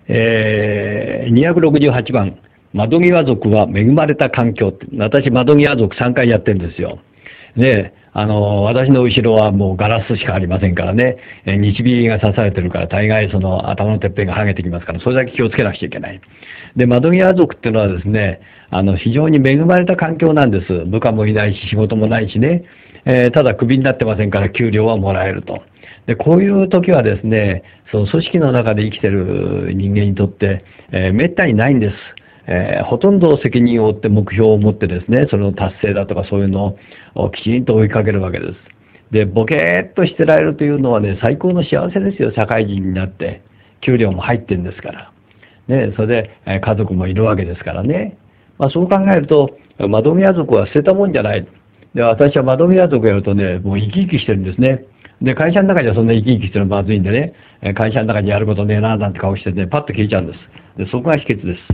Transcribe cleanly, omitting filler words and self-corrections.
268番、窓際族は恵まれた環境って、私、窓際族3回やってるんですよ。で、私の後ろはもうガラスしかありませんからね、日火が刺されてるから、大概その頭のてっぺんが剥げてきますから、それだけ気をつけなくちゃいけない。で、窓際族っていうのはですね、非常に恵まれた環境なんです。部下もいないし、仕事もないしね、ただクビになってませんから、給料はもらえると。で、こういう時はですね、その組織の中で生きてる人間にとって、めったにないんです。ほとんど責任を負って目標を持ってですね、その達成だとかそういうのをきちんと追いかけるわけです。で、ボケーっとしてられるというのはね、最高の幸せですよ、社会人になって。給料も入ってるんですから。ね、それで、家族もいるわけですからね。まあそう考えると、窓際族は捨てたもんじゃない。で、私は窓際族やるとね、もう生き生きしてるんですね。で、会社の中にはそんな生き生きしてるのまずいんでね、会社の中にやることねえな、なんて顔してね、パッと消えちゃうんです。で、そこが秘訣です。